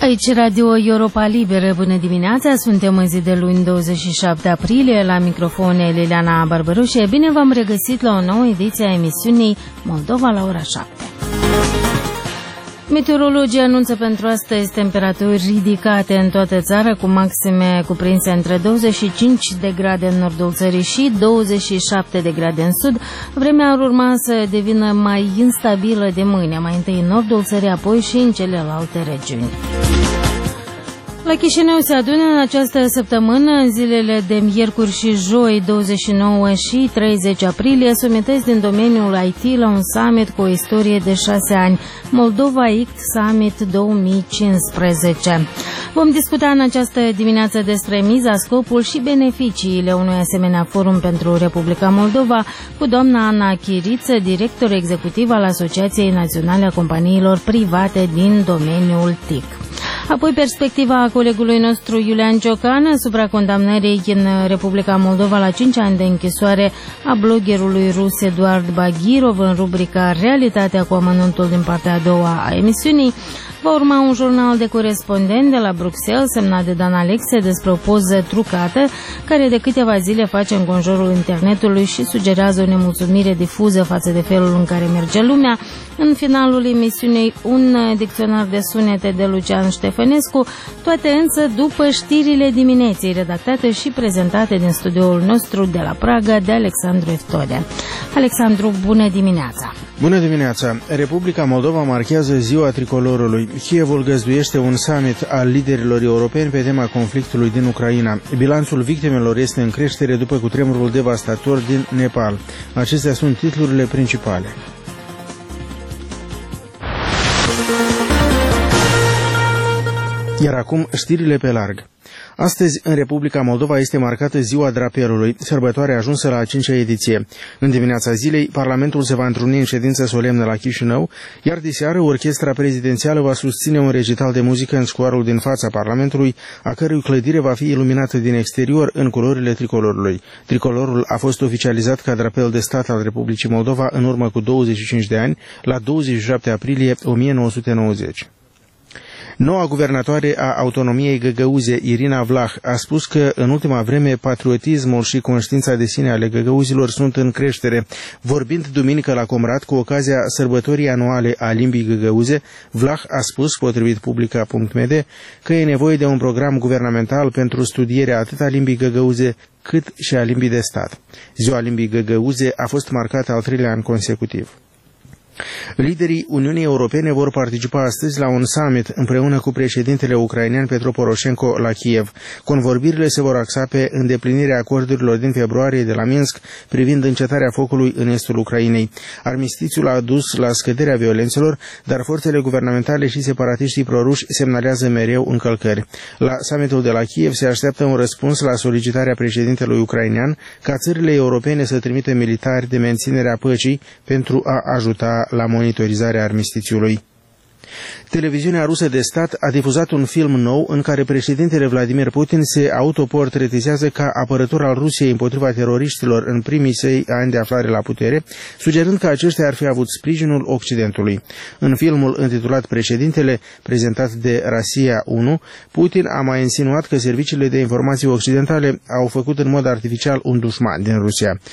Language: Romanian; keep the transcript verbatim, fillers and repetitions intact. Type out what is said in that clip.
Aici Radio Europa Liberă, bună dimineața, suntem în zi de luni douăzeci și șapte aprilie, la microfon Liliana Barbărușe. Bine v-am regăsit la o nouă ediție a emisiunii Moldova la ora șapte. Meteorologii anunță pentru astăzi temperaturi ridicate în toată țara, cu maxime cuprinse între douăzeci și cinci de grade în nordul țării și douăzeci și șapte de grade în sud. Vremea ar urma să devină mai instabilă de mâine, mai întâi în nordul țării, apoi și în celelalte regiuni. La Chișinău se adună în această săptămână, în zilele de miercuri și joi, douăzeci și nouă și treizeci aprilie, somități din domeniul I T la un summit cu o istorie de șase ani, Moldova I C T Summit două mii cincisprezece. Vom discuta în această dimineață despre miza, scopul și beneficiile unui asemenea forum pentru Republica Moldova cu doamna Ana Chiriță, director executiv al Asociației Naționale a Companiilor Private din domeniul T I C. Apoi perspectiva colegului nostru Iulian Ciocan asupra condamnării în Republica Moldova la cinci ani de închisoare a bloggerului rus Eduard Baghirov în rubrica Realitatea cu amănuntul din partea a doua a emisiunii. Va urma un jurnal de corespondent de la Bruxelles semnat de Dan Alexe despre o poză trucată care de câteva zile face înconjurul internetului și sugerează o nemulțumire difuză față de felul în care merge lumea. În finalul emisiunii un dicționar de sunete de Lucian Ștefănescu, toate însă după știrile dimineții redactate și prezentate din studioul nostru de la Praga de Alexandru Eftode. Alexandru, bună dimineața! Bună dimineața! Republica Moldova marchează ziua tricolorului. Kievul găzduiește un summit al liderilor europeni pe tema conflictului din Ucraina. Bilanțul victimelor este în creștere după cutremurul devastator din Nepal. Acestea sunt titlurile principale. Iar acum știrile pe larg. Astăzi, în Republica Moldova, este marcată Ziua Drapelului, sărbătoare ajunsă la a cincea ediție. În dimineața zilei, Parlamentul se va întruni în ședință solemnă la Chișinău, iar diseară orchestra prezidențială va susține un recital de muzică în scoarul din fața Parlamentului, a cărui clădire va fi iluminată din exterior în culorile tricolorului. Tricolorul a fost oficializat ca drapel de stat al Republicii Moldova în urmă cu douăzeci și cinci de ani, la douăzeci și șapte aprilie o mie nouă sute nouăzeci. Noua guvernatoare a autonomiei găgăuze, Irina Vlah, a spus că în ultima vreme patriotismul și conștiința de sine ale găgăuzilor sunt în creștere. Vorbind duminică la Comrat cu ocazia sărbătorii anuale a limbii găgăuze, Vlah a spus, potrivit publica punct m d, că e nevoie de un program guvernamental pentru studierea atât a limbii găgăuze cât și a limbii de stat. Ziua limbii găgăuze a fost marcată al treilea an consecutiv. Liderii Uniunii Europene vor participa astăzi la un summit împreună cu președintele ucrainean Petro Poroșenko la Kiev. Convorbirile se vor axa pe îndeplinirea acordurilor din februarie de la Minsk privind încetarea focului în estul Ucrainei. Armistițiul a dus la scăderea violențelor, dar forțele guvernamentale și separatiștii proruși semnalează mereu încălcări. La summitul de la Kiev se așteaptă un răspuns la solicitarea președintelui ucrainean ca țările europene să trimită militari de menținere a păcii pentru a ajuta la monitorizarea armistițiului. Televiziunea rusă de stat a difuzat un film nou în care președintele Vladimir Putin se autoportretizează ca apărător al Rusiei împotriva teroriștilor în primii săi ani de aflare la putere, sugerând că aceștia ar fi avut sprijinul Occidentului. În filmul intitulat Președintele, prezentat de Rasia unu, Putin a mai insinuat că serviciile de informații occidentale au făcut în mod artificial un dușman din Rusia.